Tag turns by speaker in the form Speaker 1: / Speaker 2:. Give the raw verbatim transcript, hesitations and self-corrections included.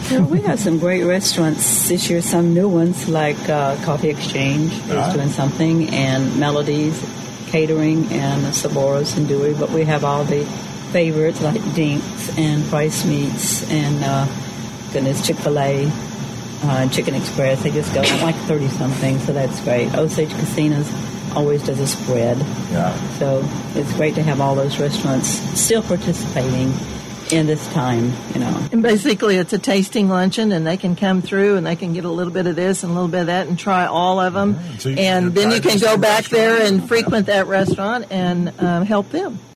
Speaker 1: Well, we have some great restaurants this year, some new ones like uh, Coffee Exchange is
Speaker 2: Ah.
Speaker 1: doing something, and Melodies Catering and Saboros and Dewey, but we have all the favorites like Dinks and Price Meats and uh, goodness, Chick-fil-A, uh, Chicken Express. They just go like thirty-something, so that's great. Osage Casinos always does a spread.
Speaker 2: Yeah.
Speaker 1: So it's great to have all those restaurants still participating in this time, you know.
Speaker 3: And basically it's a tasting luncheon, and they can come through and they can get a little bit of this and a little bit of that and try all of them.
Speaker 2: Yeah, so you-
Speaker 3: and then you can
Speaker 2: Just
Speaker 3: go
Speaker 2: a
Speaker 3: back there
Speaker 2: restaurant.
Speaker 3: and frequent that restaurant and um, help them.